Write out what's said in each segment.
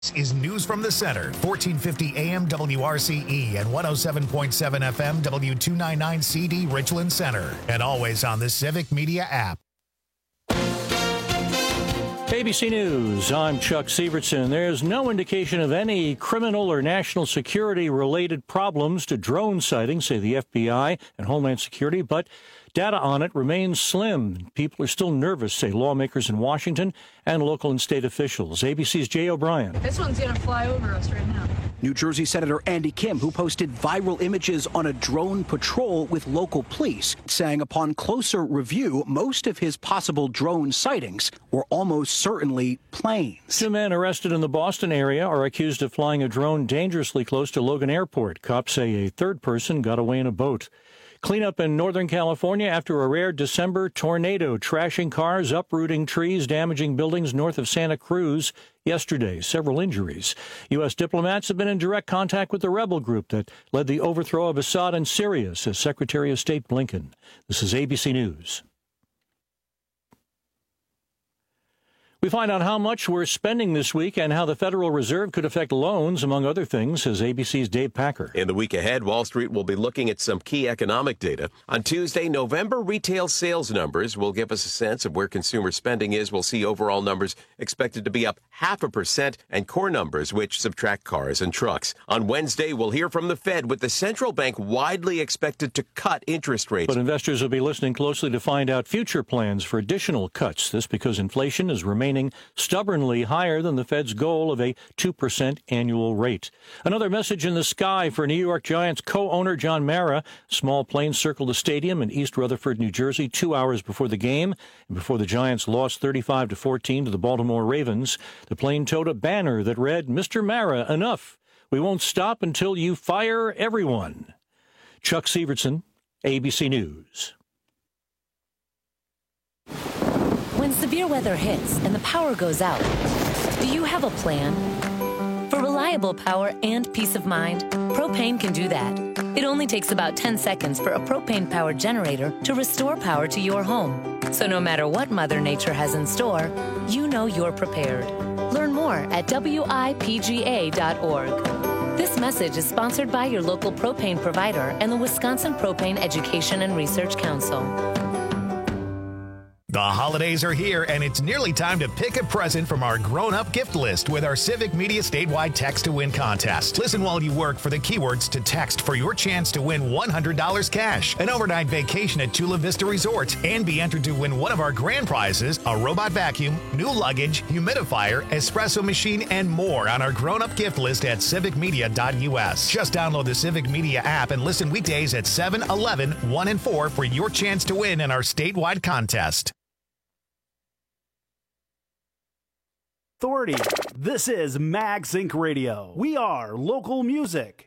This is News from the Center, 1450 AM WRCE and 107.7 FM W299 CD Richland Center, and always on the Civic Media app. ABC News, I'm Chuck Sievertson. There's no indication of any criminal or national security-related problems to drone sightings, say the FBI and Homeland Security, but data on it remains slim. People are still nervous, say lawmakers in Washington and local and state officials. ABC's Jay O'Brien. This one's going to fly over us right now. New Jersey Senator Andy Kim, who posted viral images on a drone patrol with local police, saying upon closer review, most of his possible drone sightings were almost certainly planes. 2 men arrested in the Boston area are accused of flying a drone dangerously close to Logan Airport. Cops say a third person got away in a boat. Cleanup in Northern California after a rare December tornado, trashing cars, uprooting trees, damaging buildings north of Santa Cruz yesterday. Several injuries. U.S. diplomats have been in direct contact with the rebel group that led the overthrow of Assad in Syria, says Secretary of State Blinken. This is ABC News. We find out how much we're spending this week and how the Federal Reserve could affect loans, among other things, says ABC's Dave Packer. In the week ahead, Wall Street will be looking at some key economic data. On Tuesday, November retail sales numbers will give us a sense of where consumer spending is. We'll see overall numbers expected to be up 0.5%, and core numbers, which subtract cars and trucks. On Wednesday, we'll hear from the Fed, with the central bank widely expected to cut interest rates. But investors will be listening closely to find out future plans for additional cuts. This because inflation is remaining stubbornly higher than the Fed's goal of a 2% annual rate. Another message in the sky for New York Giants co-owner John Mara. Small plane circled the stadium in East Rutherford, New Jersey, 2 hours before the game and before the Giants lost 35-14 to the Baltimore Ravens. The plane towed a banner that read, "Mr. Mara, enough. We won't stop until you fire everyone." Chuck Sievertson, ABC News. When severe weather hits and the power goes out, do you have a plan? For reliable power and peace of mind, Propane can do that. It only takes about 10 seconds for a propane-powered generator to restore power to your home. So no matter what Mother Nature has in store, you know you're prepared. Learn more at WIPGA.org. This message is sponsored by your local propane provider and the Wisconsin Propane Education and Research Council. The holidays are here, and it's nearly time to pick a present from our grown-up gift list with our Civic Media statewide Text to Win contest. Listen while you work for the keywords to text for your chance to win $100 cash, an overnight vacation at Chula Vista Resort, and be entered to win one of our grand prizes, a robot vacuum, new luggage, humidifier, espresso machine, and more on our grown-up gift list at civicmedia.us. Just download the Civic Media app and listen weekdays at 7, 11, 1, and 4 for your chance to win in our statewide contest. Authority. This is Mag Sync Radio. We are local music.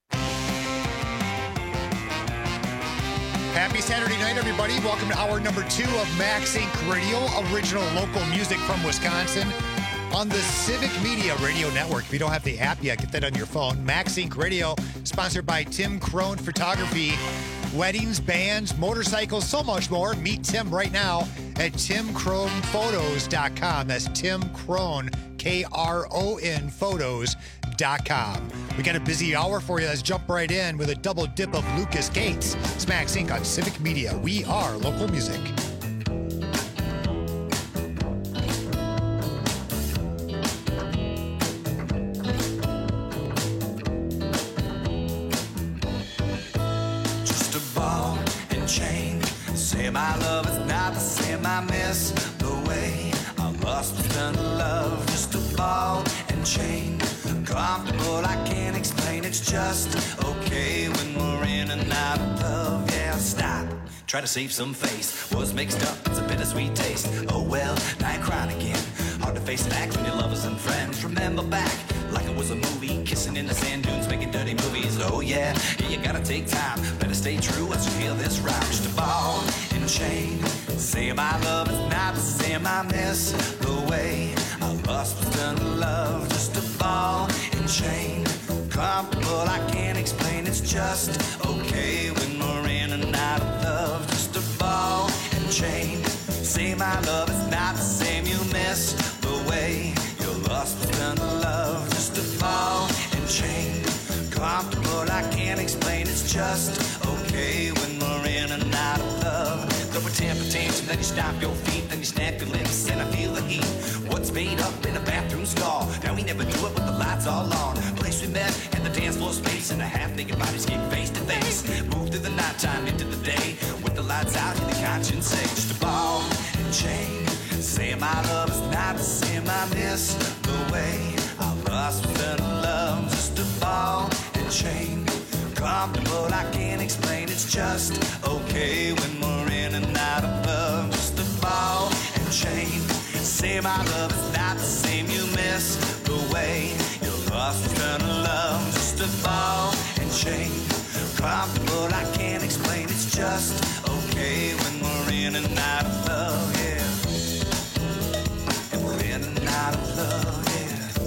Happy Saturday night, everybody. Welcome to hour number 2 of Mag Sync Radio, original local music from Wisconsin on the Civic Media Radio Network. If you don't have the app yet, get that on your phone. Mag Sync Radio, sponsored by Tim Crone Photography. Weddings, bands, motorcycles, so much more. Meet Tim right now at timcronephotos.com. That's Tim Crone, K-R-O-N, photos.com. We got a busy hour for you. Let's jump right in with a double dip of Lucas Gates. Smack Sync on Civic Media. We are local music. My love is not the same, I miss the way I lost the fun of love. Just a ball and chain, comfortable, I can't explain. It's just okay when we're in and out of love. Yeah, stop, try to save some face. Was mixed up, it's a bittersweet taste. Oh well, now you're crying again. Hard to face facts when your lovers and friends. Remember back, like it was a movie, kissing in the sand dunes, making dirty movies. Oh yeah, you gotta take time, better stay true as you hear this rhyme. Just a ball and chain, say my love is not the same, I miss the way I lost was done to love. Just a ball and chain, comfortable, I can't explain. It's just okay when we're in and out of love. Just a ball and chain, say my love is not the same, you miss the way you lost was done to love. it's just okay when we're in and out of love. Throw a temper tantrum, then you stomp your feet, then you snap your lips, and I feel the heat. What's made up in a bathroom stall? Now we never do it with the lights all on. Place we met and the dance floor space, and a half-naked bodies get face to face. Move through the nighttime into the day, with the lights out and the conscience say, just a ball and chain. Say my love is not the same, I miss the way I lost without love. Just a ball and chain. Comfortable, I can't explain, it's just okay when we're in and out of love. Just a ball and chain. Say my love is not the same, you miss the way you lost without love. Just a ball and chain. Comfortable, I can't explain, it's just okay when we're in and out of love, yeah. And we're in and out of love, yeah.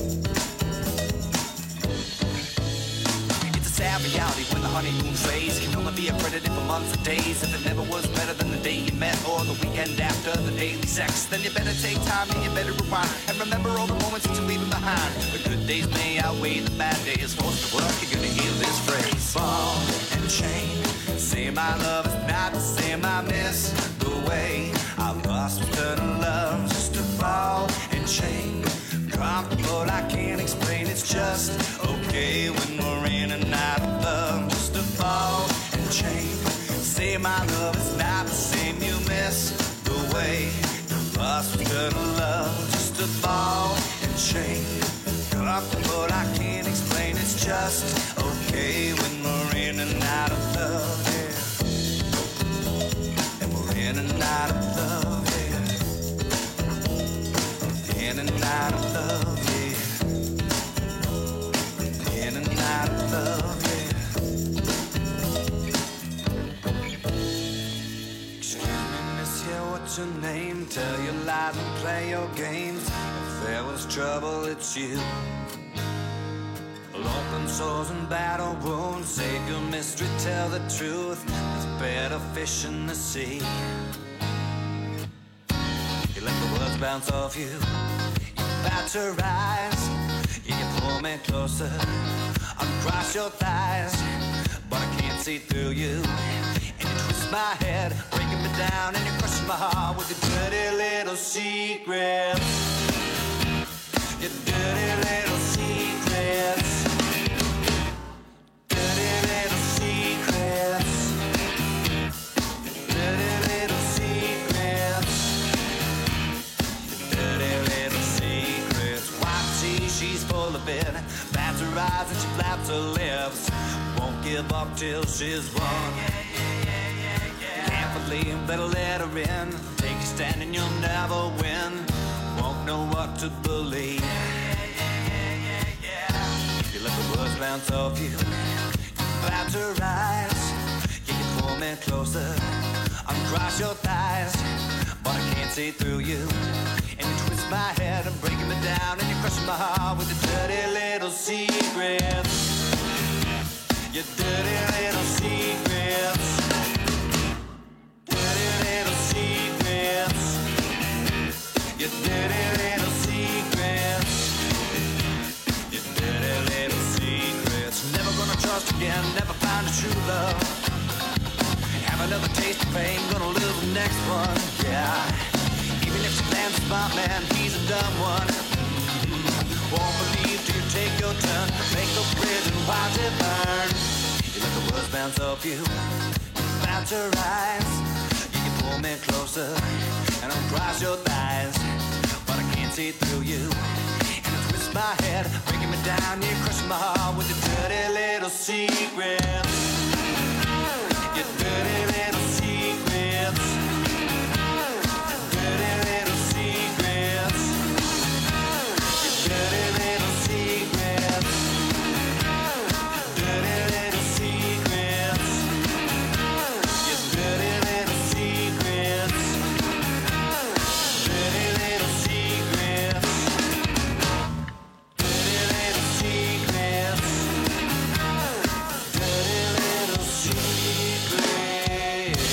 Sad reality when the honeymoon phase can only be accredited for months or days. If it never was better than the day you met or the weekend after the daily sex, then you better take time and you better rewind and remember all the moments that you're leaving behind. The good days may outweigh the bad days. Forced to work, you're gonna hear this phrase. Ball and chain. Say my love is not the same, I miss the way I lost eternal love. Just a ball and chain. Comfortable, I can't explain, it's just okay when we're in and out of love. Just a ball and chain. Say my love is not the same, you miss the way you lost eternal love. Just a ball and chain. Comfortable, I can't explain, it's just okay when we're in and out of love, yeah. And we're in and out of love, yeah. In and out of love, yeah. In and out of love, yeah. Excuse me, miss, yeah, what's your name? Tell your lies and play your games. If there was trouble, it's you. Open sores and battle wounds, save your mystery, tell the truth. There's better fish in the sea. You let the words bounce off you. You bat your eyes. You pull me closer. Uncross your thighs. But I can't see through you. And you twist my head, breaking me down. And you crush my heart with your dirty little secrets. Your dirty little secrets. She's full of it, bats her eyes and she flaps her lips. Won't give up till she's won. Can't believe, better let her in. Take a stand and you'll never win. Won't know what to believe. You let the words bounce off you. You flaps her eyes. Yeah, you pull me closer. Uncross your thighs. But I can't see through you. And you twist my head and breaking me down. And you're crushing my heart with your dirty little secrets. Your dirty little secrets. Dirty little secrets. Your dirty little secrets. Your dirty little secrets. Never gonna trust again, never find a true love. Have another taste of pain, gonna lose the next one, yeah. Even if she lands a smart man, he's a dumb one. Won't believe till you take your turn. Make the bridge and watch it burn. You let the words bounce off you. You bounce your eyes. You can pull me closer and uncross your thighs. But I can't see through you. And I twist my head, breaking me down. You crush my heart with your dirty little secrets. Your dirty little secrets. Dirty little secrets. Your dirty little secrets. Dirty little secrets. Your dirty little secrets. Dirty little secrets. Dirty little secrets. Dirty little secrets.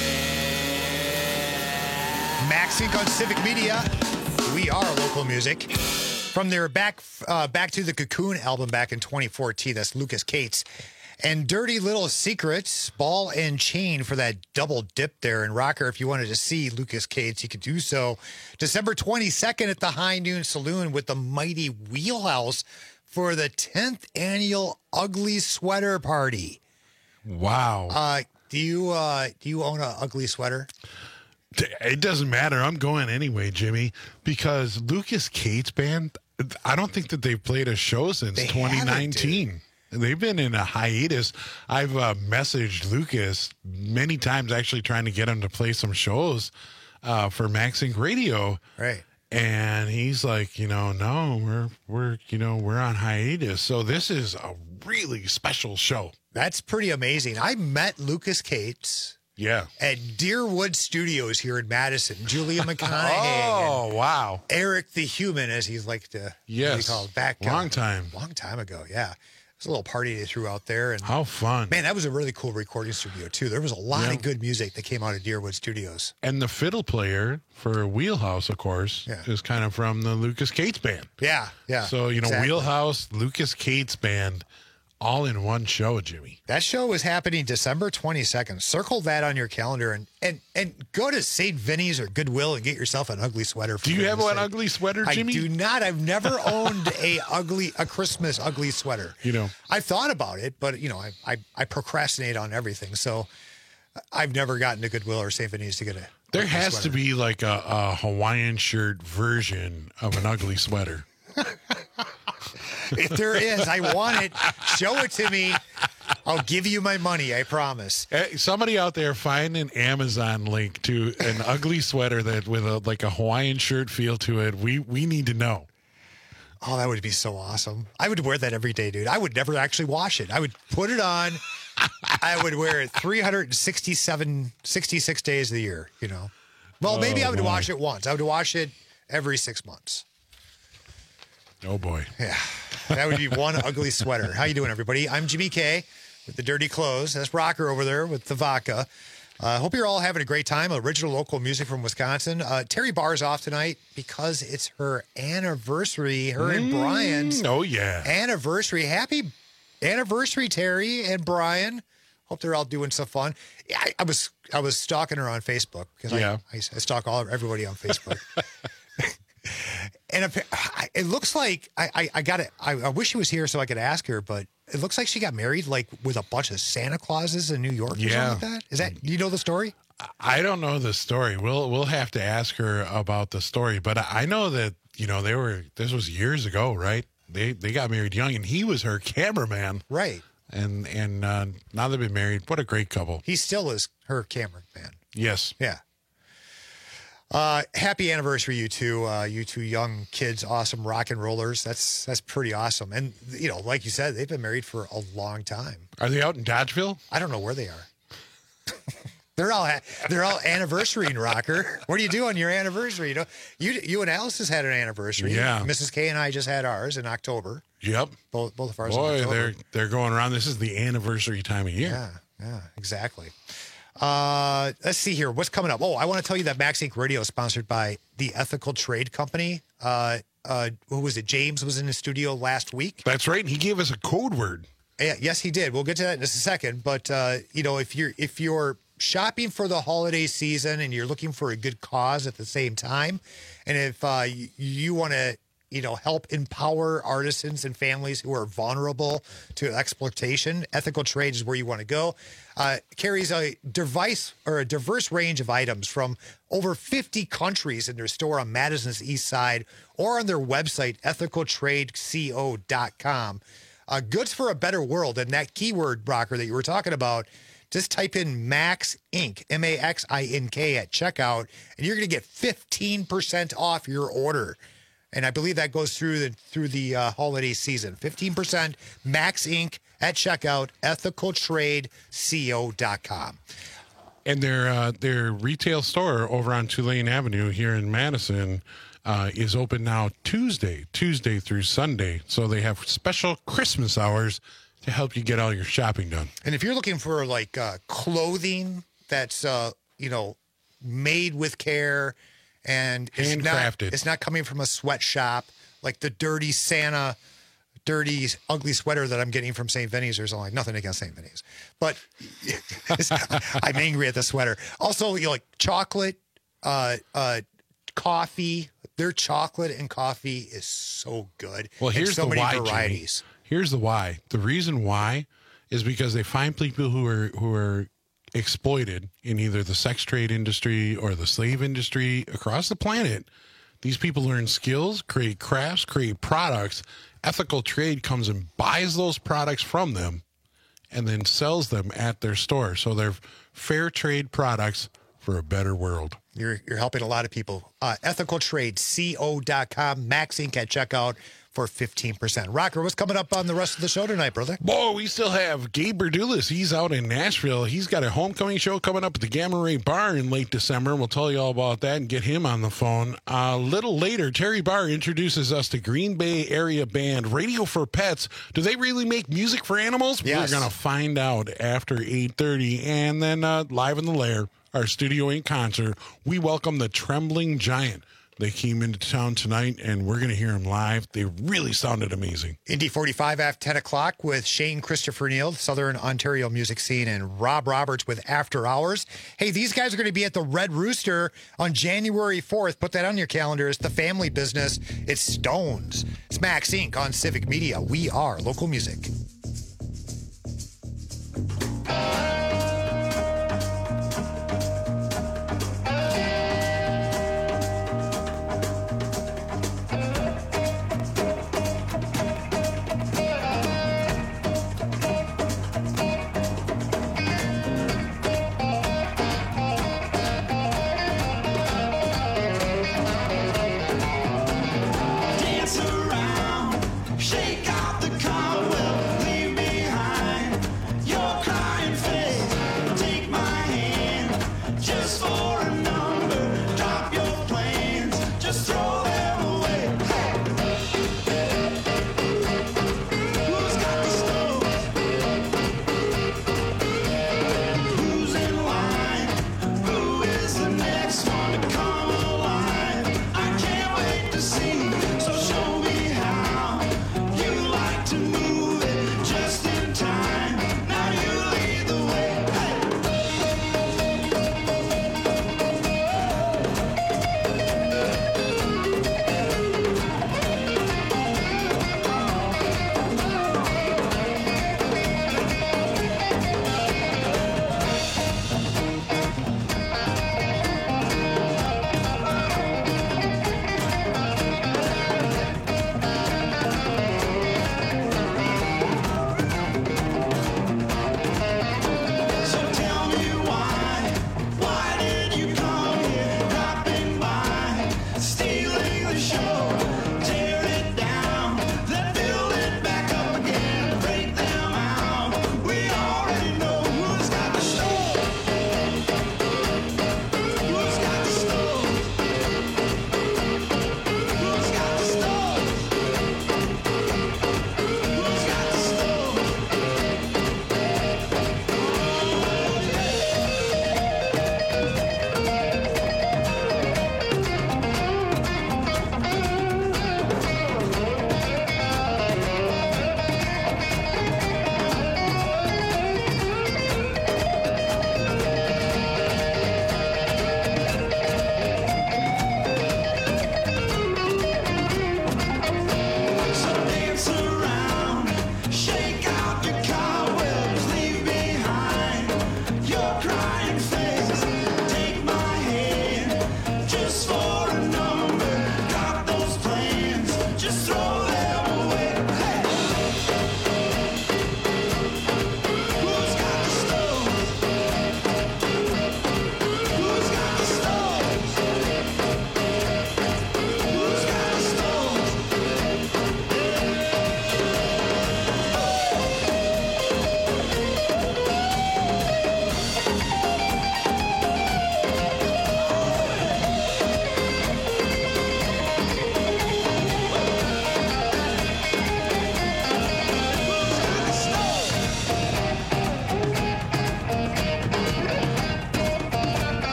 MaxInc on Civic Media. We are local music. From their Back to the Cocoon album back in 2014, that's Lucas Cates And Dirty Little Secrets, Ball and Chain for that double dip there. And Rocker, if you wanted to see Lucas Cates, you could do so December 22nd at the High Noon Saloon with the Mighty Wheelhouse for the 10th annual Ugly Sweater Party. Wow. Do you own an ugly sweater? It doesn't matter. I'm going anyway, Jimmy, because Lucas Cates Band, I don't think that they've played a show since 2019. They've been in a hiatus. I've messaged Lucas many times, actually trying to get him to play some shows for Max Inc. Radio. Right. And he's like, no, we're on hiatus. So this is a really special show. That's pretty amazing. I met Lucas Cates. Yeah. At Deerwood Studios here in Madison. Julia McConaughey. Oh, wow. Eric the Human, as he's like to be called. Back long time ago, yeah. It was a little party they threw out there. And how fun. Man, that was a really cool recording studio, too. There was a lot of good music that came out of Deerwood Studios. And the fiddle player for Wheelhouse, of course, is kind of from the Lucas Cates Band. Yeah, yeah. So, exactly. Wheelhouse, Lucas Cates Band, all in one show, Jimmy. That show is happening December 22nd. Circle that on your calendar and go to St. Vinny's or Goodwill and get yourself an ugly sweater. Do you have an ugly sweater, Jimmy? I do not. I've never owned a Christmas ugly sweater. I've thought about it, but I procrastinate on everything. So I've never gotten to Goodwill or St. Vinny's to get a There has to be like a Hawaiian shirt version of an ugly sweater. If there is, I want it. Show it to me. I'll give you my money, I promise. Somebody out there find an Amazon link to an ugly sweater that with a Hawaiian shirt feel to it. We need to know. Oh, that would be so awesome. I would wear that every day, dude. I would never actually wash it. I would put it on. I would wear it 66 days of the year, Well, maybe I would wash it once. I would wash it every 6 months. Oh, boy. Yeah. That would be one ugly sweater. How you doing, everybody? I'm Jimmy K with the dirty clothes. That's Rocker over there with the vodka. Hope you're all having a great time. Original local music from Wisconsin. Terry Barr's off tonight because it's her anniversary. Her and Brian's anniversary. Happy anniversary, Terry and Brian. Hope they're all doing some fun. Yeah, I was stalking her on Facebook because I stalk everybody on Facebook. And it looks like I got it. I wish she was here so I could ask her, but it looks like she got married like with a bunch of Santa Clauses in New York. Or something like that. Is that? Do you know the story? I don't know the story. We'll have to ask her about the story. But I know that this was years ago, right? They got married young, and he was her cameraman, right? And now they've been married. What a great couple. He still is her cameraman. Yes. Yeah. Happy anniversary, you two young kids, awesome rock and rollers. That's pretty awesome. And like you said, they've been married for a long time. Are they out in Dodgeville? I don't know where they are. They're all anniversarying, Rocker. What do you do on your anniversary? You and Alice has had an anniversary. Yeah. Mrs. K and I just had ours in October. Yep. Both of ours. Boy, in October. they're going around. This is the anniversary time of year. Yeah, exactly. Let's see here. What's coming up? Oh, I want to tell you that Max Inc. Radio is sponsored by the Ethical Trade Company. Who was it? James was in the studio last week. That's right. And he gave us a code word. Yeah, yes, he did. We'll get to that in just a second. But, if you're shopping for the holiday season and you're looking for a good cause at the same time, and if you want to, help empower artisans and families who are vulnerable to exploitation, Ethical Trade is where you want to go. Carries a diverse range of items from over 50 countries in their store on Madison's East Side or on their website, ethicaltradeco.com. Goods for a better world. And that keyword, Rocker, that you were talking about, just type in Max Inc., M-A-X-I-N-K at checkout, and you're going to get 15% off your order. And I believe that goes through the holiday season. 15% Max Inc. at checkout, ethicaltradeco.com. And their retail store over on Tulane Avenue here in Madison is open now Tuesday through Sunday. So they have special Christmas hours to help you get all your shopping done. And if you're looking for like clothing that's made with care and handcrafted, it's not coming from a sweatshop like the dirty Santa dirty, ugly sweater that I'm getting from St. Vinny's. There's only nothing against St. Vinny's, but I'm angry at the sweater. Also, like chocolate, coffee. Their chocolate and coffee is so good. Well, here's so the many why, varieties. Jimmy. Here's the why. The reason why is because they find people who are exploited in either the sex trade industry or the slave industry across the planet. These people learn skills, create crafts, create products. Ethical trade comes and buys those products from them and then sells them at their store. So they're fair trade products for a better world. You're helping a lot of people. EthicalTradeCO.com, Max Inc. at checkout for 15%. Rocker, what's coming up on the rest of the show tonight, brother? Boy, we still have Gabe Berdulis. He's out in Nashville. He's got a homecoming show coming up at the Gamma Ray Bar in late December. We'll tell you all about that and get him on the phone. A little later, Terry Barr introduces us to Green Bay area band Radio for Pets. Do they really make music for animals? Yes. We're going to find out after 8:30. And then live in the Lair, our Studio 8 concert, we welcome the Trembling Giant. They came into town tonight, and we're going to hear them live. They really sounded amazing. Indy 45 at 10 o'clock with Shane Christopher Neal, Southern Ontario music scene, and Rob Roberts with After Hours. Hey, these guys are going to be at the Red Rooster on January 4th. Put that on your calendar. It's the family business. It's Stones. It's Max Inc. on Civic Media. We are local music. Dance around, shake out the cobweb.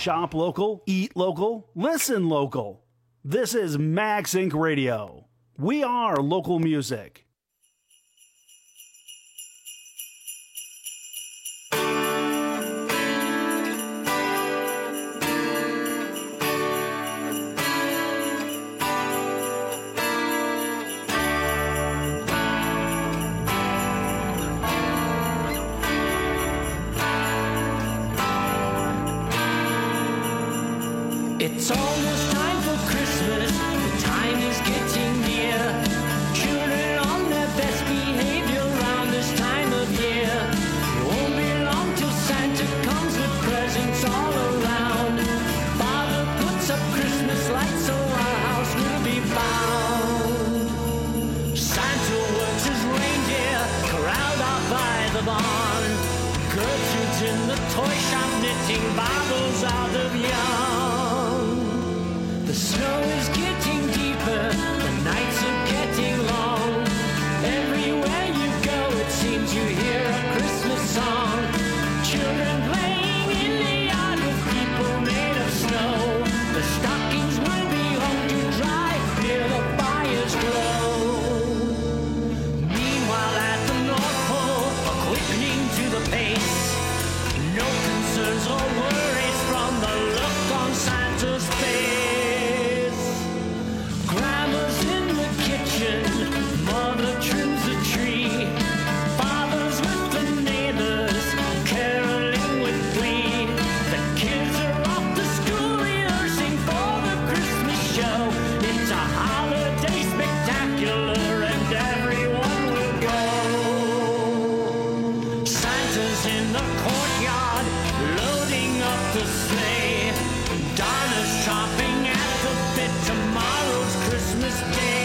Shop local, eat local, listen local. This is Max Inc. Radio. We are local music. It's almost time for Christmas. The time is getting near. Children on their best behavior around this time of year. It won't be long till Santa comes with presents all around. Father puts up Christmas lights so our house will be found. Santa works his reindeer corralled out by the barn. Gertrude's in the toy shop knitting Bibles out of yarn. The snow is getting deeper, the nights are getting long. Everywhere you go, it seems you hear a Christmas song. Children playing in the yard with people made of snow. The stockings will be hung to dry near the fire's glow. Meanwhile at the North Pole, a quickening to the pace. No concerns or worries from the look on Santa's face. Grandma's in the kitchen, mother trims the tree. Father's with the neighbors, caroling with glee. The kids are off to school rehearsing for the Christmas show. It's a holiday spectacular and everyone will go. Santa's in the courtyard, loading up the sleigh. Donna's chomping at the bit, tomorrow's Christmas Day.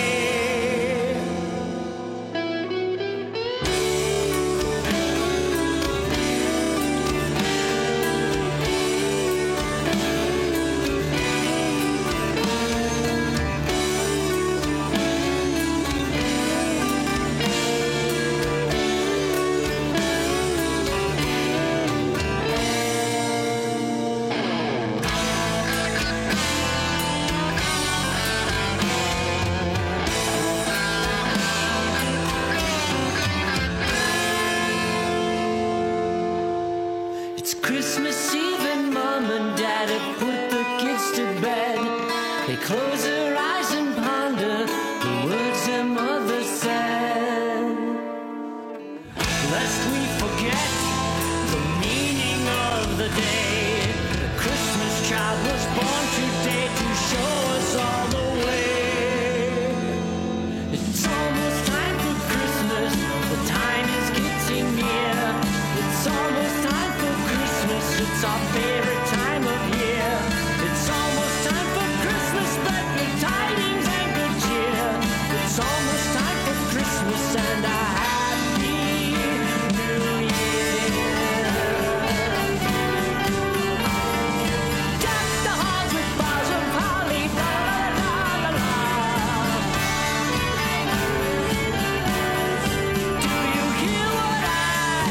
It's Christmas Eve and Mom and Dad have put the kids to bed. They close their eyes and ponder the words their mother said. Lest we forget the meaning of the day. The Christmas child was born today to show us all the way. It's almost time for Christmas. The time is getting near. It's almost time for Christmas. It's our favorite time of year. It's almost time for Christmas. Spread good tidings and good cheer. It's almost time for Christmas and a happy New Year. Deck the halls with boughs of holly. La la la la la. Do you hear what I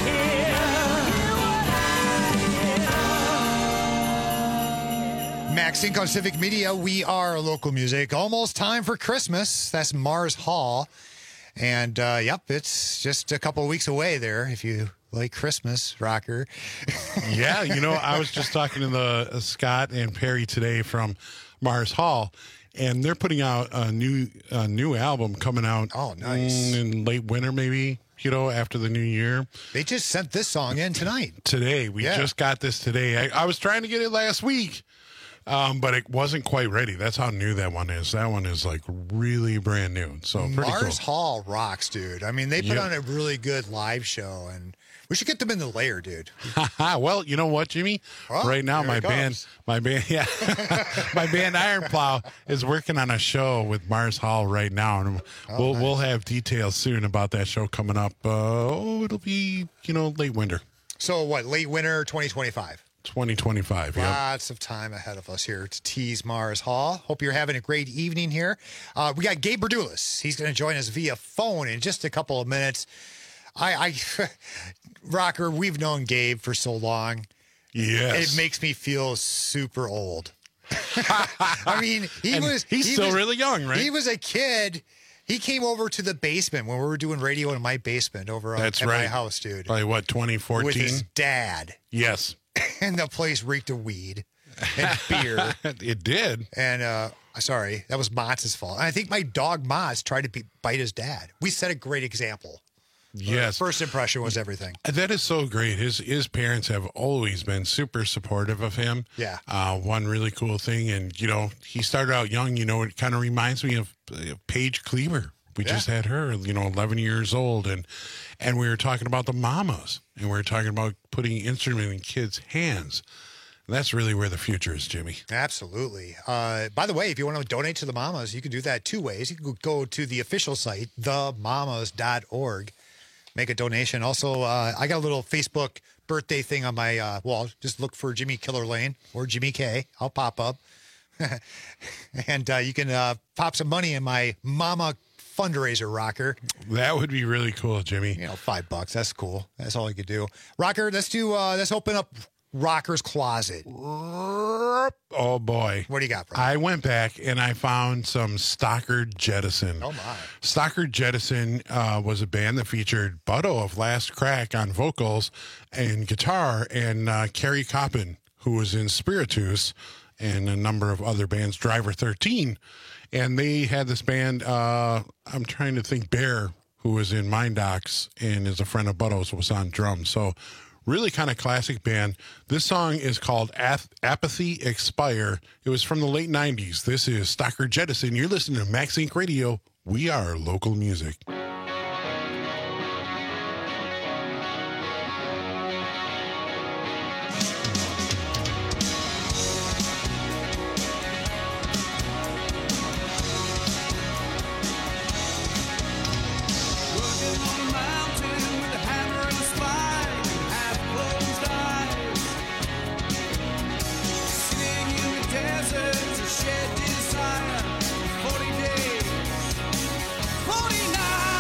hear? Max Inc. on Civic Media. We are local music. Almost time for Christmas. That's Mars Hall. And, yep, it's just a couple of weeks away there if you like Christmas, rocker. Yeah, I was just talking to the Scott and Perry today from Mars Hall, and they're putting out a new album coming out. Oh, nice. In late winter, maybe, after the new year. They just sent this song in tonight. Today. We just got this today. I was trying to get it last week, but it wasn't quite ready. That's how new that one is. That one is like really brand new. So pretty Mars cool. Hall rocks, dude. I mean, they put on a really good live show, and we should get them in the layer, dude. Well, you know what, Jimmy? Right now, my band, my band Iron Plow is working on a show with Mars Hall right now, and we'll have details soon about that show coming up. It'll be late winter. So what? Late winter 2025. 2025. Lots of time ahead of us here to tease Mars Hall. Hope you're having a great evening here. We got Gabe Berdulis. He's going to join us via phone in just a couple of minutes. Rocker, we've known Gabe for so long. Yes. It makes me feel super old. I mean, he's still really young, right? He was a kid. He came over to the basement when we were doing radio in my basement over at my house, dude. By what, 2014? With his dad. Yes. And the place reeked of weed and beer. It did. And, sorry, that was Motz's fault. And I think my dog Motz tried to bite his dad. We set a great example. Yes. First impression was everything. That is so great. His parents have always been super supportive of him. Yeah. One really cool thing, and, he started out young, it kind of reminds me of Paige Cleaver. We just had her, 11 years old, and we were talking about the mamas, and we were talking about putting instrument in kids' hands. And that's really where the future is, Jimmy. Absolutely. By the way, if you want to donate to the mamas, you can do that two ways. You can go to the official site, themamas.org. Make a donation. Also, I got a little Facebook birthday thing on my wall. Just look for Jimmy Killer Lane or Jimmy K. I'll pop up. And you can pop some money in my mama fundraiser rocker. That would be really cool, Jimmy. $5. That's cool. That's all you could do. Rocker, let's open up Rocker's closet. Oh boy. What do you got, bro? I went back and I found some Stockard Jettison. Oh my. Stockard Jettison was a band that featured Butto of Last Crack on vocals and guitar, and Kerry Coppin, who was in Spiritus and a number of other bands, Driver 13. And they had this band, I'm trying to think, Bear, who was in Mind Docs and is a friend of Butto's, was on drums. So really kind of classic band. This song is called Apathy Expire. It was from the late 90s. This is Stockard Jettison. You're listening to Max Inc. Radio. We are local music. Shed desire, 40 days, 49.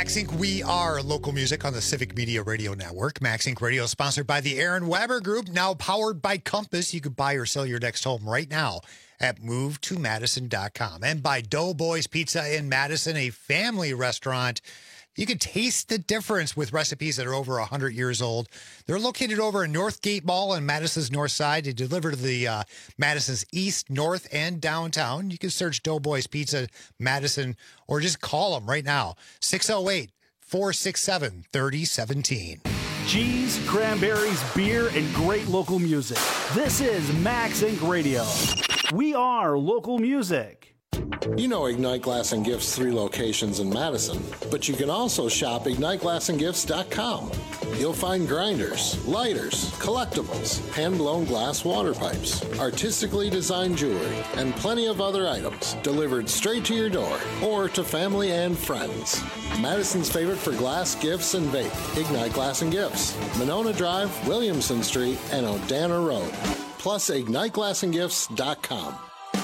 Max Inc. We are local music on the Civic Media Radio Network. Max Inc. Radio is sponsored by the Aaron Weber Group, now powered by Compass. You could buy or sell your next home right now at movetomadison.com. And by Doughboys Pizza in Madison, a family restaurant. You can taste the difference with recipes that are over 100 years old. They're located over in Northgate Mall on Madison's north side. They deliver to the Madison's east, north, and downtown. You can search Doughboys Pizza Madison or just call them right now. 608-467-3017. Cheese, cranberries, beer, and great local music. This is Max Inc. Radio. We are local music. You know Ignite Glass and Gifts 3 locations in Madison, but you can also shop IgniteGlassandGifts.com. You'll find grinders, lighters, collectibles, hand-blown glass water pipes, artistically designed jewelry, and plenty of other items delivered straight to your door or to family and friends. Madison's favorite for glass, gifts, and vape, Ignite Glass and Gifts, Monona Drive, Williamson Street, and Odana Road. Plus, IgniteGlassandGifts.com.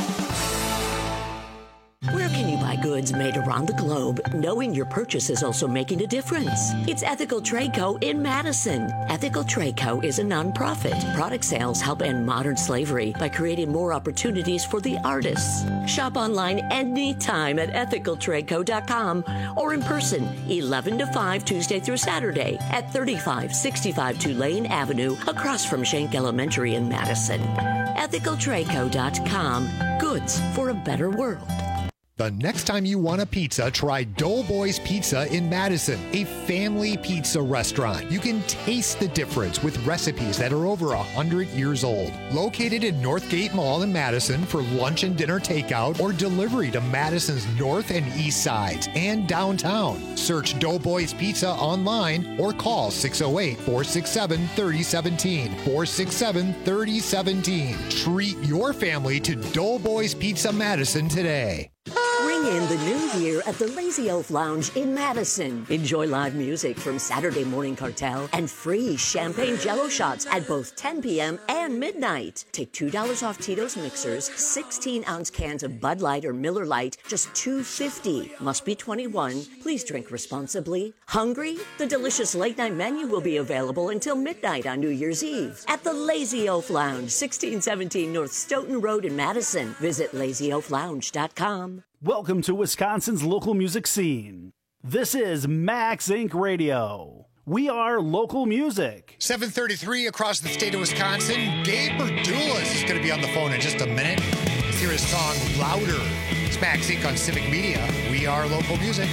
Where can you buy goods made around the globe, knowing your purchase is also making a difference? It's Ethical Trade Co. in Madison. Ethical Trade Co. is a nonprofit. Product sales help end modern slavery by creating more opportunities for the artists. Shop online anytime at ethicaltradeco.com or in person 11 to 5 Tuesday through Saturday at 3565 Tulane Avenue across from Schenck Elementary in Madison. Ethicaltradeco.com. Goods for a better world. The next time you want a pizza, try Doughboys Pizza in Madison, a family pizza restaurant. You can taste the difference with recipes that are over 100 years old. Located in Northgate Mall in Madison for lunch and dinner takeout or delivery to Madison's north and east sides and downtown. Search Doughboys Pizza online or call 608-467-3017. 467-3017. Treat your family to Doughboys Pizza Madison today. Ring in the new year at the Lazy Oaf Lounge in Madison. Enjoy live music from Saturday Morning Cartel and free champagne jello shots at both 10 p.m. and midnight. Take $2 off Tito's mixers, 16-ounce cans of Bud Light or Miller Lite, just $2.50. Must be 21. Please drink responsibly. Hungry? The delicious late-night menu will be available until midnight on New Year's Eve at the Lazy Oaf Lounge, 1617 North Stoughton Road in Madison. Visit lazyoaflounge.com. Welcome to Wisconsin's local music scene. This is Max Inc. Radio. We are local music. 7:33 across the state of Wisconsin. Gabe Berdulis is going to be on the phone in just a minute. Let's hear his song Louder. It's Max Inc. on Civic Media. We are local music.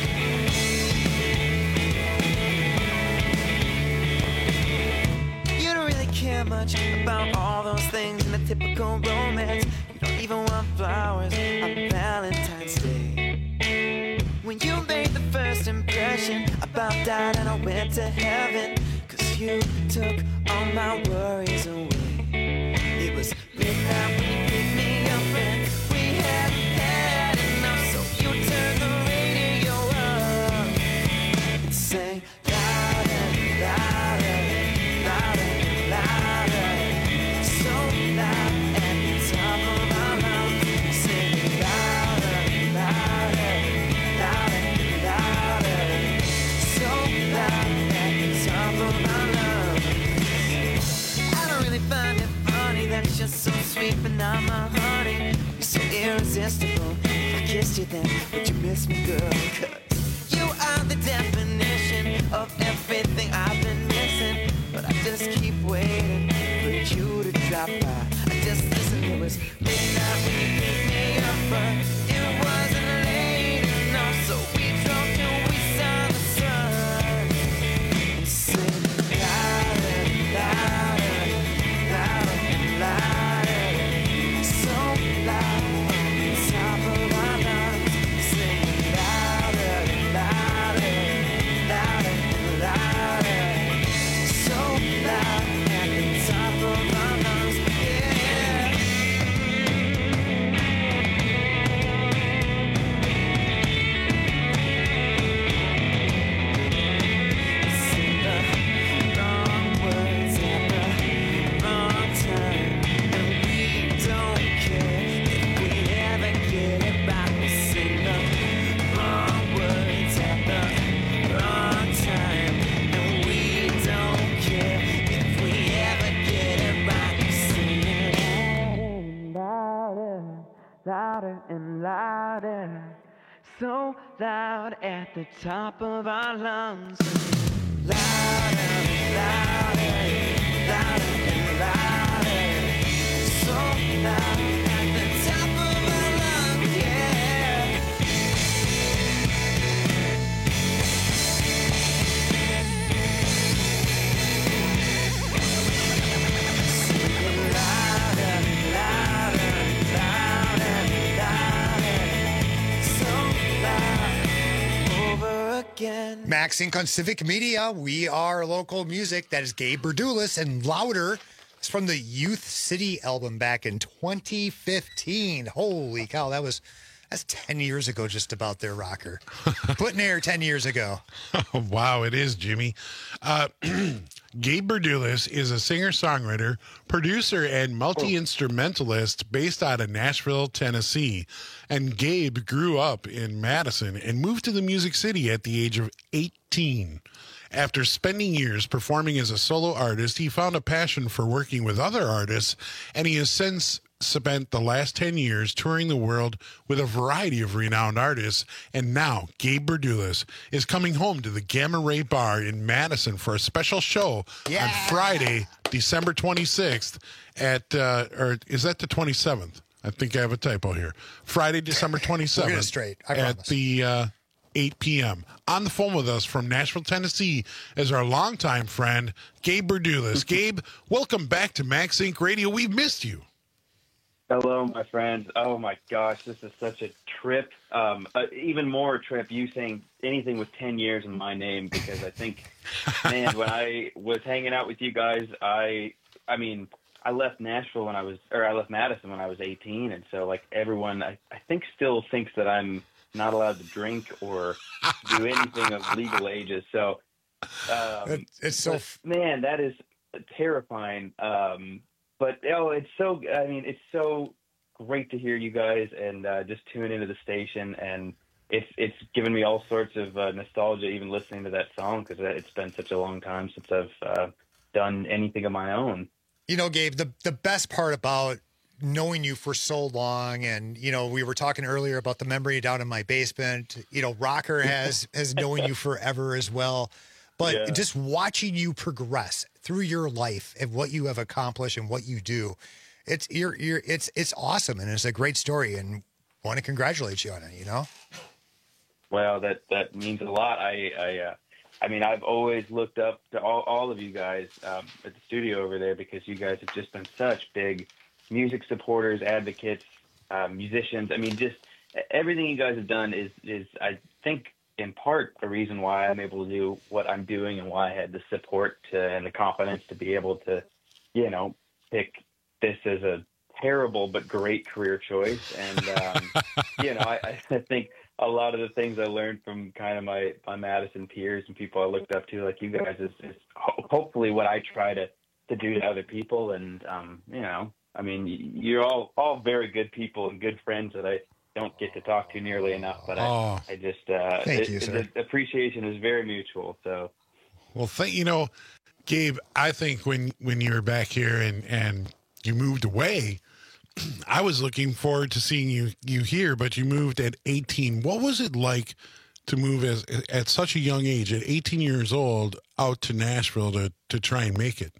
You don't really care much about all those things in a typical romance. You don't even want flowers on Valentine's Day. When you made the first impression, about died and I went to heaven. 'Cause you took all my worries away. It was midnight when you picked me up and we had had enough. So you turned the radio up and sang louder, louder, louder, louder. So loud at the top of my lungs. Sing louder, louder, louder, louder. So loud at the top of my lungs. I don't really find it funny that you're so sweet but not my honey. You're so irresistible. If I kissed you then, would you miss me, girl? 'Cause you are the definition of everything I've been missing. But I just keep waiting for you to drop by. I just listen, it was midnight when you picked me up, but it wasn't late enough. So we drove till we saw the sun. And sing louder, louder, louder, louder. So loud on the top of my lungs. Sing louder, louder, louder, louder. louder and louder, so loud at the top of our lungs. Louder and louder, louder and louder, so loud at the top of our lungs, yeah. Singing louder, louder, louder, louder, so loud over again. Max Inc. on Civic Media. We are local music. That is Gabe Berdulis, and Louder. It's from the Youth City album back in 2015. Holy cow, that's 10 years ago, just about there, Rocker. Putting air 10 years ago. Wow, it is, Jimmy. Gabe Berdulis is a singer-songwriter, producer, and multi-instrumentalist based out of Nashville, Tennessee. And Gabe grew up in Madison and moved to the Music City at the age of 18. After spending years performing as a solo artist, he found a passion for working with other artists, and he has since spent the last 10 years touring the world with a variety of renowned artists. And now Gabe Berdulis is coming home to the Gamma Ray Bar in Madison for a special show on Friday, December 26th at, or is that the 27th? I think I have a typo here. Friday, December 27th. We'll get it straight, I at promise. the 8 p.m. On the phone with us from Nashville, Tennessee is our longtime friend, Gabe Berdulis. Gabe, welcome back to Max Inc. Radio. We've missed you. Hello, my friends. Oh, my gosh, this is such a trip. Even more a trip, you saying anything with 10 years in my name, because I think, man, when I was hanging out with you guys, I left Nashville I left Madison when I was 18, and so, like, everyone, I think, still thinks that I'm not allowed to drink or do anything of legal ages, so... it's so... Man, that is terrifying. But it's so great to hear you guys and just tune into the station, and it's given me all sorts of nostalgia even listening to that song, because it's been such a long time since I've done anything of my own. You know, Gabe, the best part about knowing you for so long, and we were talking earlier about the memory down in my basement. Rocker has known you forever as well. But just watching you progress through your life and what you have accomplished and what you do, it's awesome, and it's a great story, and want to congratulate you on it. Well, that means a lot. I've always looked up to all of you guys at the studio over there, because you guys have just been such big music supporters, advocates, musicians. I mean, just everything you guys have done is I think, in part, the reason why I'm able to do what I'm doing, and why I had the support and the confidence to be able to, pick this as a terrible but great career choice. And, I think a lot of the things I learned from kind of my Madison peers and people I looked up to, like you guys, is hopefully what I try to do to other people. And, you're all very good people and good friends that I don't get to talk to nearly enough, but I just thank you, sir. The appreciation is very mutual. So, well, Gabe, I think when you were back here and you moved away, I was looking forward to seeing you here, but you moved at 18. What was it like to move at such a young age, at 18 years old, out to Nashville to try and make it?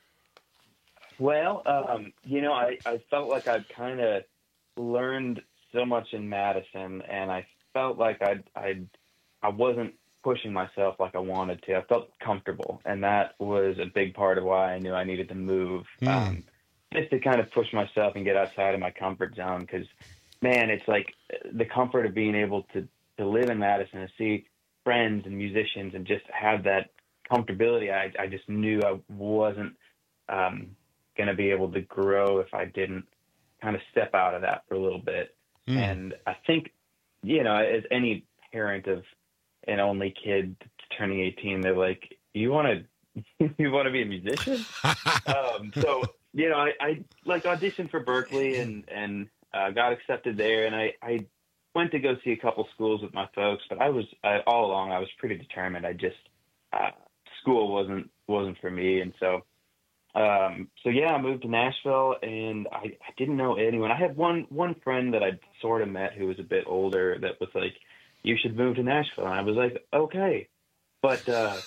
Well, I felt like I'd kind of learned so much in Madison, and I felt like I wasn't pushing myself like I wanted to. I felt comfortable, and that was a big part of why I knew I needed to move, just to kind of push myself and get outside of my comfort zone. Because, man, it's like the comfort of being able to live in Madison and see friends and musicians and just have that comfortability. I just knew I wasn't going to be able to grow if I didn't kind of step out of that for a little bit. And I think, as any parent of an only kid turning 18, they're like, you want to be a musician? So, I like auditioned for Berkeley and got accepted there. And I went to go see a couple schools with my folks, but all along I was pretty determined. School wasn't for me. And so So yeah, I moved to Nashville, and I didn't know anyone. I had one friend that I'd sort of met who was a bit older that was like, "You should move to Nashville," and I was like, "Okay," but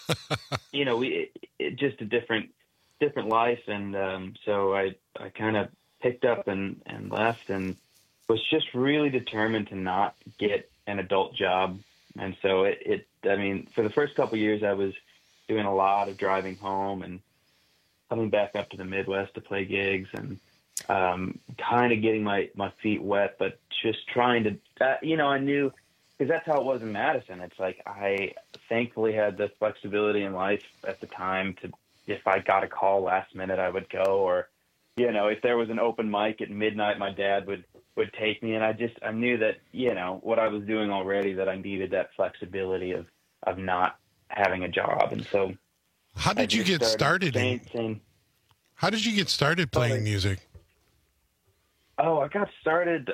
it just a different life, and so I kind of picked up and left, and was just really determined to not get an adult job, and so I mean, for the first couple of years, I was doing a lot of driving home and coming back up to the Midwest to play gigs, and kind of getting my feet wet, but just trying to, I knew, because that's how it was in Madison. It's like I thankfully had the flexibility in life at the time to, if I got a call last minute, I would go, or, if there was an open mic at midnight, my dad would take me, and I knew that, what I was doing already, that I needed that flexibility of not having a job. And so how did you get started? How did you get started playing music? Oh, I got started,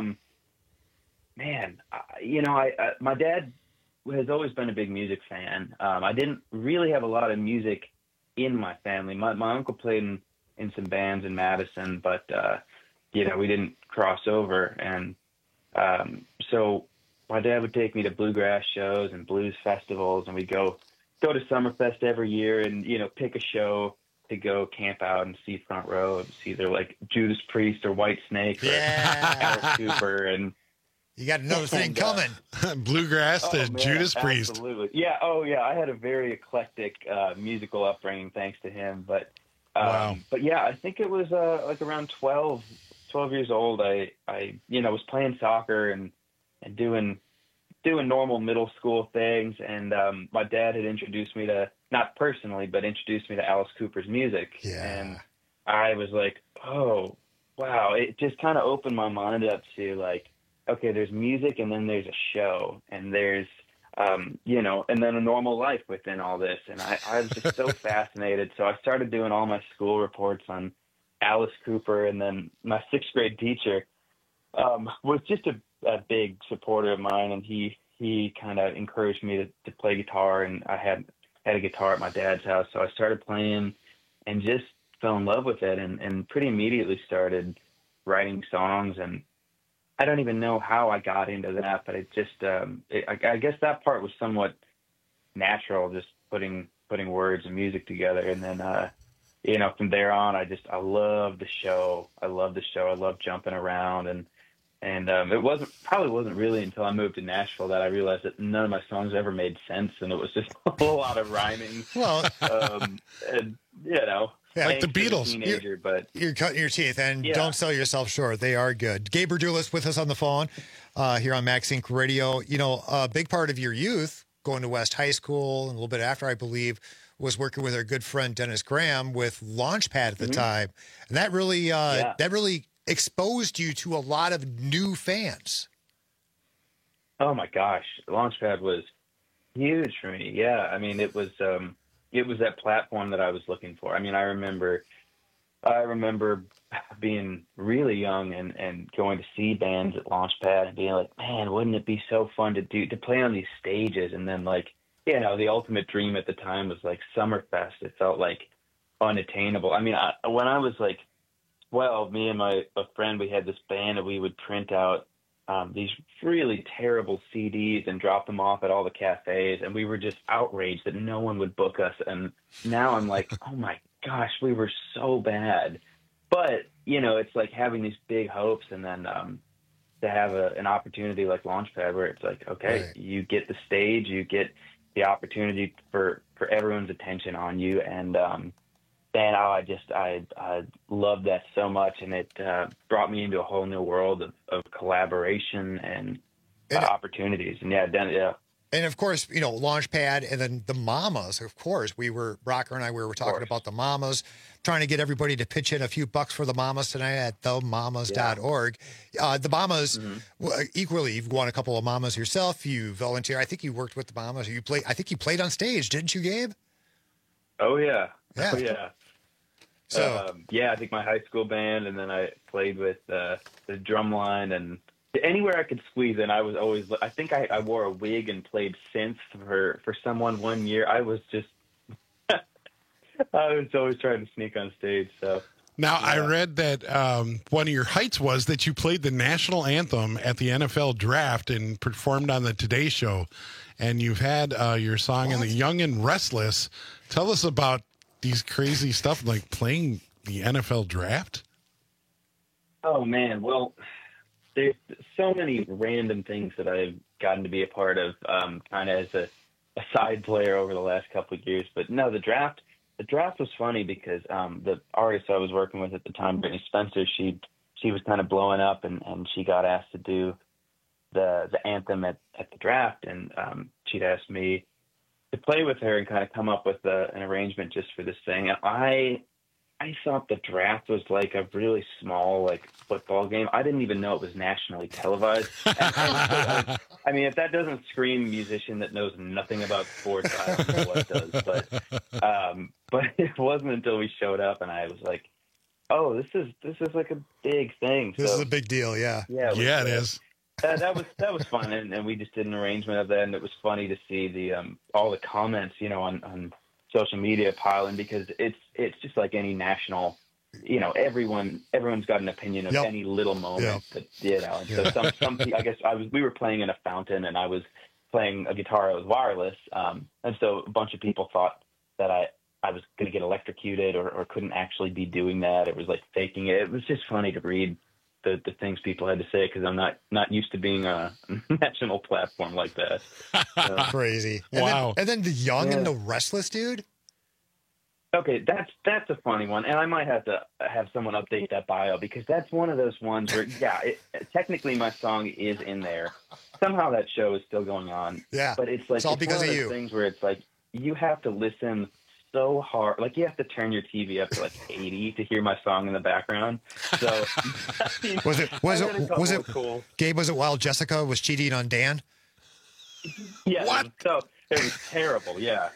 my dad has always been a big music fan. I didn't really have a lot of music in my family. My uncle played in some bands in Madison, but, we didn't cross over. And so my dad would take me to bluegrass shows and blues festivals, and we'd go to Summerfest every year and, pick a show to go camp out and see front row. It's either like Judas Priest or White Snake or Alice Cooper. And you got another thing coming. Bluegrass to Judas Priest. Absolutely. Yeah. Oh, yeah. I had a very eclectic musical upbringing thanks to him. But wow. But yeah, I think it was like around 12 years old. I was playing soccer and doing normal middle school things. And my dad had introduced me to, not personally, but introduced me to Alice Cooper's music. Yeah. And I was like, oh, wow. It just kind of opened my mind up to like, okay, there's music and then there's a show and there's, and then a normal life within all this. And I was just so fascinated. So I started doing all my school reports on Alice Cooper. And then my sixth grade teacher was just a big supporter of mine. And he kind of encouraged me to play guitar. And I had a guitar at my dad's house. So I started playing and just fell in love with it and pretty immediately started writing songs. And I don't even know how I got into that, but it just, I guess that part was somewhat natural, just putting words and music together. And then, from there on, I love the show. I love jumping around. And it probably wasn't really until I moved to Nashville that I realized that none of my songs ever made sense. And it was just a lot of rhyming. Well, like the Beatles. Teenager, but you're cutting your teeth, and don't sell yourself short. They are good. Gabe Berdulis with us on the phone here on Max Inc. Radio. A big part of your youth, going to West High School, and a little bit after, I believe, was working with our good friend Dennis Graham with Launchpad at the time, and that really exposed you to a lot of new fans. Oh my gosh, Launchpad was huge for me. Yeah, I mean, it was that platform that I was looking for. I mean, I remember being really young and going to see bands at Launchpad and being like, man, wouldn't it be so fun to play on these stages? And then the ultimate dream at the time was like Summerfest. It felt like unattainable. I mean, when I was like 12, me and a friend, we had this band and we would print out these really terrible CDs and drop them off at all the cafes. And we were just outraged that no one would book us. And now I'm like, oh my gosh, we were so bad. But, it's like having these big hopes and then to have an opportunity like Launchpad where it's like, okay, right. You get the stage, you get the opportunity for everyone's attention on you. And I loved that so much, and it brought me into a whole new world of collaboration and opportunities. And And of course, Launchpad, and then the Mamas. Of course, Brocker and I were talking about the Mamas, trying to get everybody to pitch in a few bucks for the Mamas tonight at themamas.org. The Mamas, equally, you've won a couple of Mamas yourself. You volunteer. I think you worked with the Mamas. I think you played on stage, didn't you, Gabe? Oh yeah. Yeah. Oh, yeah. So I think my high school band, and then I played with the drum line, and anywhere I could squeeze in. I was always. I think I wore a wig and played synth for someone one year. I was just I was always trying to sneak on stage. So now I read that one of your heights was that you played the national anthem at the NFL draft and performed on the Today Show, and you've had your song in the Young and Restless. Tell us about these crazy stuff like playing the NFL draft. Oh man, well, there's so many random things that I've gotten to be a part of, kind of as a side player over the last couple of years. But no, the draft was funny because the artist I was working with at the time, Brittany Spencer, she was kind of blowing up, and she got asked to do the anthem at the draft, and she'd asked me to play with her and kind of come up with an arrangement just for this thing. And I thought the draft was like a really small, like, football game. I didn't even know it was nationally televised. I mean, if that doesn't scream musician that knows nothing about sports, I don't know what does. But it wasn't until we showed up and I was like, "Oh, this is like a big thing." This is a big deal, yeah. Yeah, it is. That was fun, and we just did an arrangement of that, and it was funny to see the all the comments, on social media piling, because it's just like any national, everyone's got an opinion of any little moment that, and so some I guess we were playing in a fountain and I was playing a guitar that was wireless, and so a bunch of people thought that I was going to get electrocuted or couldn't actually be doing that. It was like faking it. It was just funny to read the things people had to say, because I'm not used to being on a national platform like that. Crazy. Wow. And then the Young and the Restless, dude. Okay, that's a funny one, and I might have to have someone update that bio, because that's one of those ones where, technically my song is in there. Somehow that show is still going on. Yeah, but it's like it's all because one of those you. Things where it's like you have to listen so hard, like you have to turn your TV up to like 80 to hear my song in the background. So was it cool. Gabe? Was it while Jessica was cheating on Dan? Yeah. What? It was terrible. Yeah.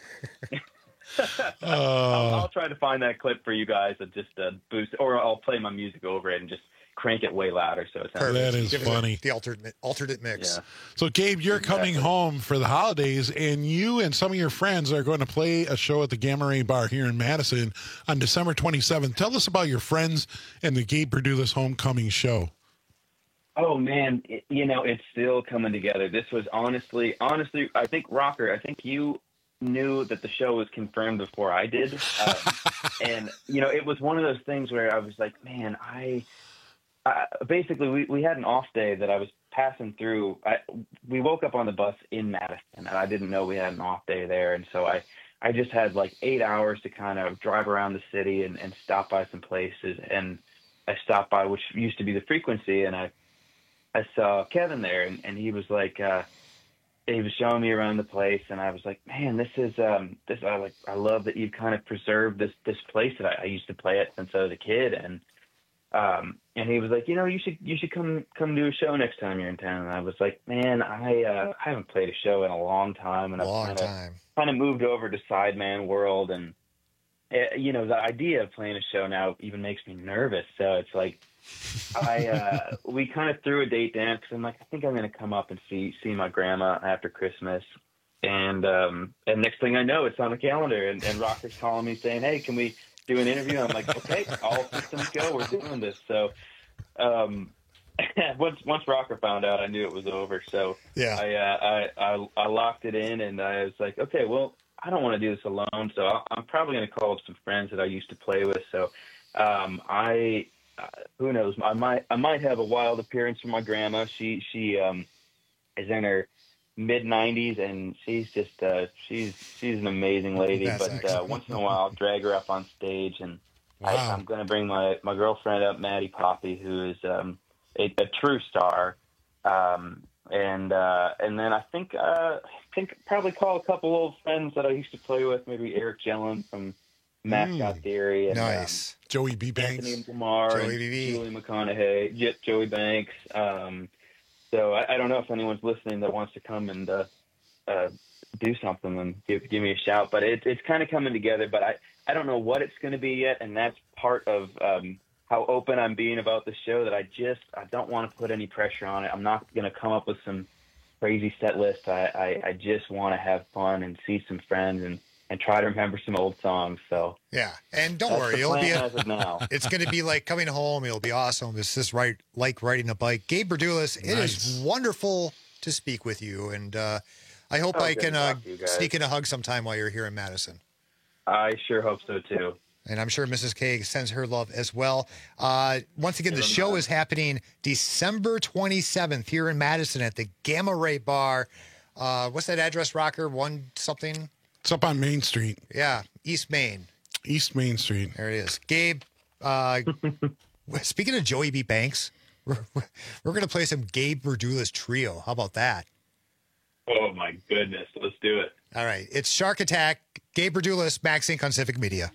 I'll try to find that clip for you guys and just boost, or I'll play my music over it and just crank it way louder. So it's that is funny. The alternate mix. Yeah. So Gabe, you're coming home for the holidays, and you and some of your friends are going to play a show at the Gamma Ray Bar here in Madison on December 27th. Tell us about your friends and the Gabe Perdullis homecoming show. Oh man, it's still coming together. This was honestly, I think Rocker, you knew that the show was confirmed before I did. And, it was one of those things where I was like, man, basically we had an off day that I was passing through. We woke up on the bus in Madison, and I didn't know we had an off day there. And so I just had like 8 hours to kind of drive around the city and stop by some places. And I stopped by, which used to be the Frequency, and I saw Kevin there, and he was like, he was showing me around the place, and I was like, man, this is I love that you've kind of preserved this place that I used to play at since I was a kid. And he was like, you should come do a show next time you're in town. And I was like, man, I haven't played a show in a long time, and I've kind of moved over to Sideman World, and the idea of playing a show now even makes me nervous. So it's like, we kind of threw a date down, because I'm like, I think I'm going to come up and see my grandma after Christmas. And next thing I know, it's on the calendar, and Rocker's calling me saying, hey, can we do an interview? I'm like, okay, all systems go. We're doing this. So once Rocker found out, I knew it was over. So yeah, I locked it in, and I was like, okay, well, I don't want to do this alone. So I'm probably going to call up some friends that I used to play with. So who knows? I might have a wild appearance from my grandma. She is in her mid-90s, and she's just she's an amazing lady. But once in a while, I'll drag her up on stage, and I'm going to bring my girlfriend up, Maddie Poppy, who is a true star. And then I think probably call a couple old friends that I used to play with, maybe Eric Jellin from Mascot Theory, and nice. Joey B. Banks, Anthony Lamar, and Julie McConaughey, Joey Banks. So I don't know if anyone's listening that wants to come and do something, and give me a shout. But it's kind of coming together. But I don't know what it's going to be yet, and that's part of how open I'm being about the show. That I don't want to put any pressure on it. I'm not going to come up with some crazy set list. I just want to have fun and see some friends and try to remember some old songs. So yeah, and don't that's worry, the it'll be plan as of now. It's going to be like coming home. It'll be awesome. It's just like riding a bike. Gabe Berdulis, it is wonderful to speak with you, and I hope I good can to talk to you guys. sneak in a hug sometime while you're here in Madison. I sure hope so too. And I'm sure Mrs. K sends her love as well. Once again, the show is happening December 27th here in Madison at the Gamma Ray Bar. What's that address, Rocker? One something? It's up on Main Street. Yeah, East Main. East Main Street. There it is. Gabe, speaking of Joey B. Banks, we're going to play some Gabe Berdulis Trio. How about that? Oh, my goodness. Let's do it. All right. It's Shark Attack, Gabe Berdulis, Max Inc. on Civic Media.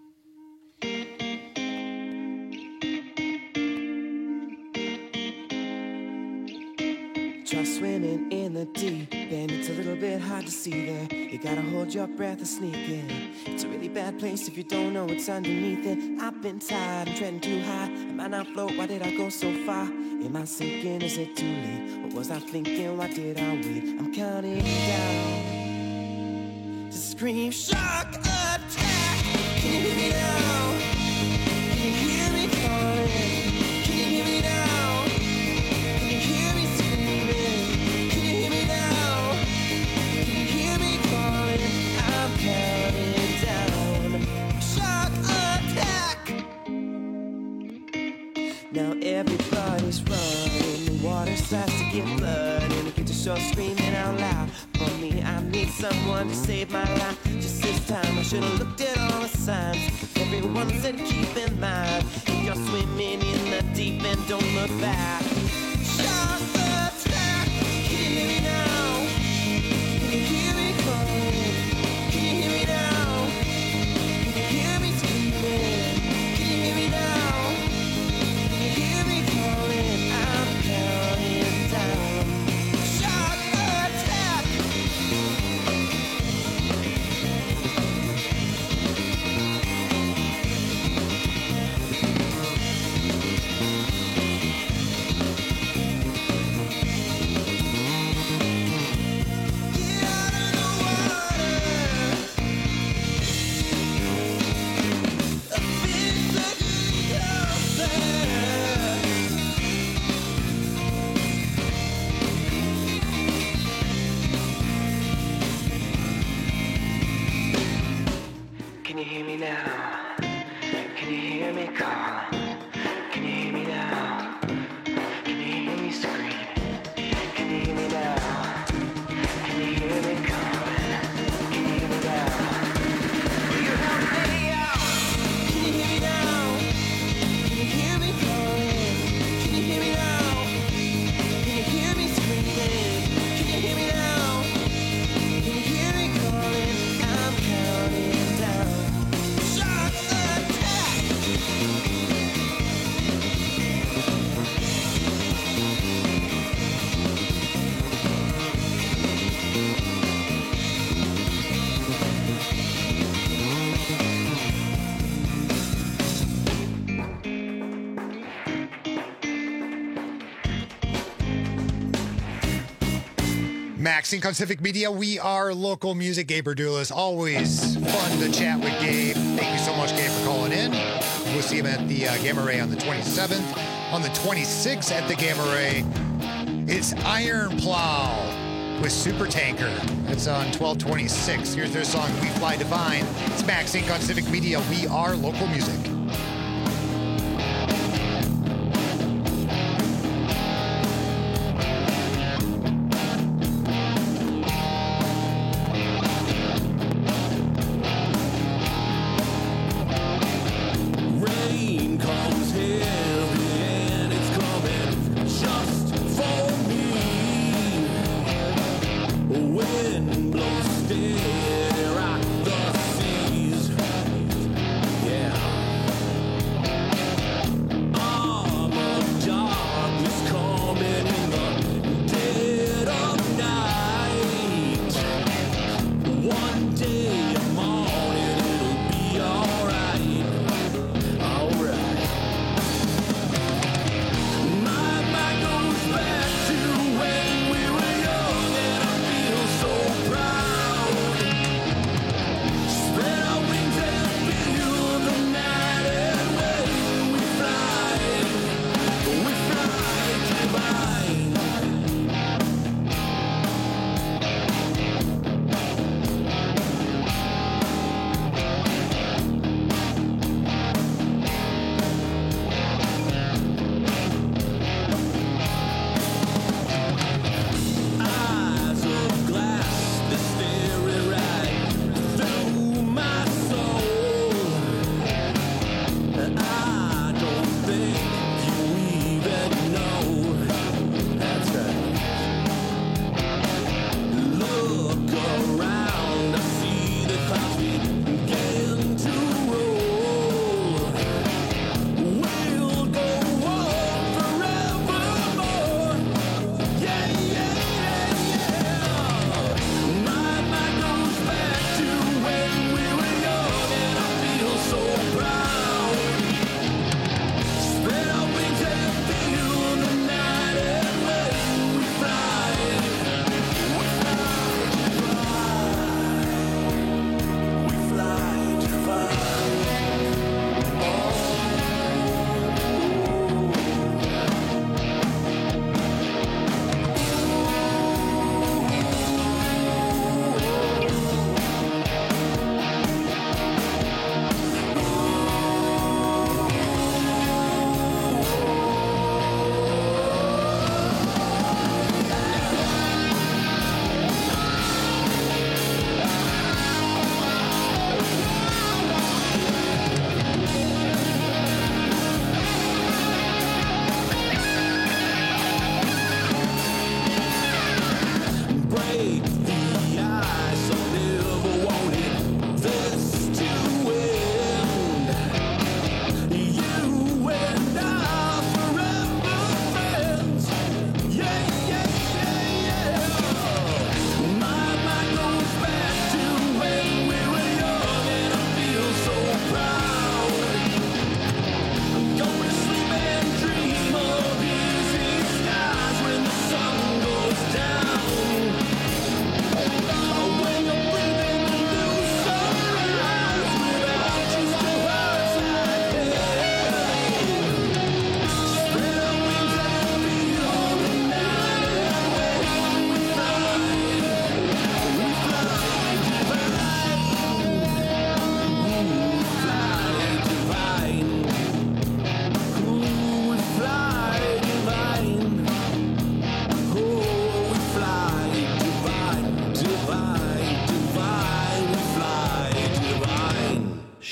Try swimming in the deep end, it's a little bit hard to see there. You gotta hold your breath and sneak in. It's a really bad place if you don't know what's underneath it. I've been tired, I'm treading too high. I might not float, why did I go so far? Am I sinking, is it too late? What was I thinking, why did I wait? I'm counting down to scream shark attack. Can you hear me now? Can you hear me calling? Can you hear me now? Can you hear me screaming? Can you hear me now? Can you hear me calling? I'm counting down. Shark attack. Now everybody's running. The water starts to get blood, and you get to shore screaming out loud. For me, I need someone to save my life. Just this time, I should have looked at all the signs. Everyone said keep in mind, if you're swimming in the deep end, don't look back. Shark attack. Can you hear me now? Can you hear me calling? Can you hear me now? Can you hear me screaming? Can you hear me now? Can you hear me calling? I'm counting down. Shark attack. Can you hear me now? Can you hear me call? Can you hear me now? Can you hear me scream? Can you hear me now? Can you hear me calling? Can you hear me now? Will you help me out? Can you hear me now? Can you hear me calling? Can you hear me now? Can you hear me screaming? Can you hear me now? Can you hear me calling? I'm counting down. Shark attack! Max Inc. on Civic Media. We are local music. Gabe Berdulis. Always fun to chat with Gabe. Thank you so much, Gabe, for calling in. We'll see him at the Gamma Ray on the 27th. On the 26th at the Gamma Ray, it's Iron Plow with Super Tanker. It's on 12/26. Here's their song, We Fly Divine. It's Max Inc. on Civic Media. We are local music. Rain comes heavy and it's coming just for me. Wind blows steady, rock the seas. Yeah.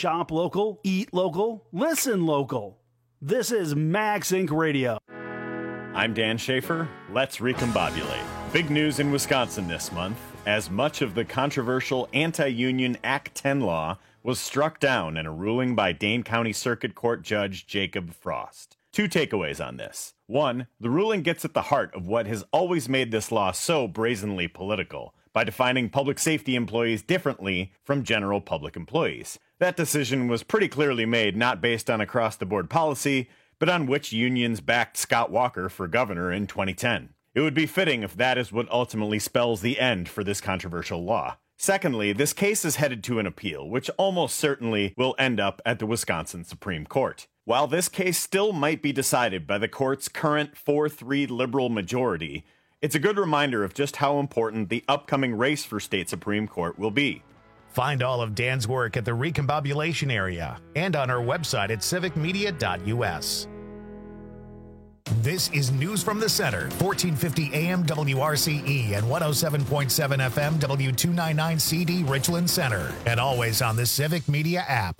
Shop local, eat local, listen local. This is Max Inc. Radio. I'm Dan Schaefer. Let's recombobulate. Big news in Wisconsin this month, as much of the controversial anti-union Act 10 law was struck down in a ruling by Dane County Circuit Court Judge Jacob Frost. 2 takeaways on this. 1, the ruling gets at the heart of what has always made this law so brazenly political, by defining public safety employees differently from general public employees. That decision was pretty clearly made not based on across-the-board policy, but on which unions backed Scott Walker for governor in 2010. It would be fitting if that is what ultimately spells the end for this controversial law. Secondly, this case is headed to an appeal, which almost certainly will end up at the Wisconsin Supreme Court. While this case still might be decided by the court's current 4-3 liberal majority, it's a good reminder of just how important the upcoming race for state Supreme Court will be. Find all of Dan's work at the Recombobulation area and on our website at civicmedia.us. This is News from the Center, 1450 AM WRCE and 107.7 FM W299CD Richland Center, and always on the Civic Media app.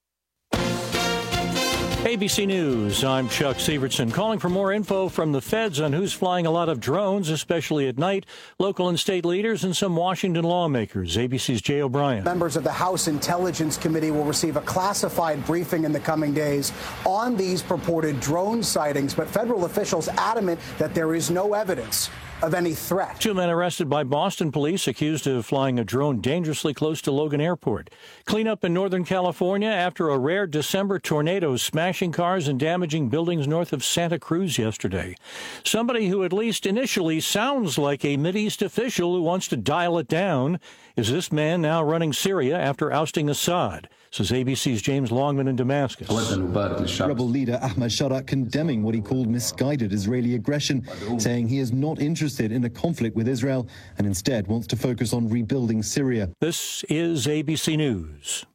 ABC News, I'm Chuck Sievertson, calling for more info from the feds on who's flying a lot of drones, especially at night. Local and state leaders and some Washington lawmakers. ABC's Jay O'Brien. Members of the House Intelligence Committee will receive a classified briefing in the coming days on these purported drone sightings, but federal officials adamant that there is no evidence of any threat. 2 men arrested by Boston police accused of flying a drone dangerously close to Logan Airport. Cleanup in Northern California after a rare December tornado smashing cars and damaging buildings north of Santa Cruz yesterday. Somebody who at least initially sounds like a Mideast official who wants to dial it down is this man now running Syria after ousting Assad, says ABC's James Longman in Damascus. Rebel leader Ahmad Sharat condemning what he called misguided Israeli aggression, saying he is not interested in a conflict with Israel and instead wants to focus on rebuilding Syria. This is ABC News.